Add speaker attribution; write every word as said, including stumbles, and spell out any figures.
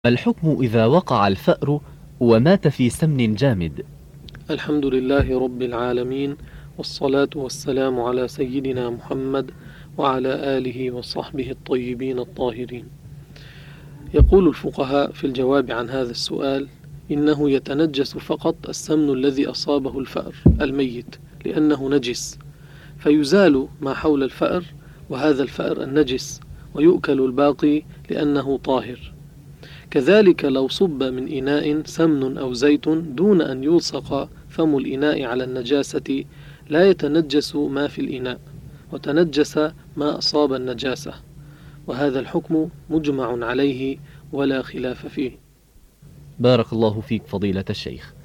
Speaker 1: ما الحكم إذا وقع الفأر ومات في سمن جامد؟
Speaker 2: الحمد لله رب العالمين، والصلاة والسلام على سيدنا محمد وعلى آله وصحبه الطيبين الطاهرين. يقول الفقهاء في الجواب عن هذا السؤال: إنه يتنجس فقط السمن الذي أصابه الفأر الميت لأنه نجس، فيزال ما حول الفأر وهذا الفأر النجس، ويؤكل الباقي لأنه طاهر. كذلك لو صب من إناء سمن أو زيت دون أن يلصق فم الإناء على النجاسة لا يتنجس ما في الإناء، وتنجس ما أصاب النجاسة، وهذا الحكم مجمع عليه ولا خلاف فيه.
Speaker 1: بارك الله فيك فضيلة الشيخ.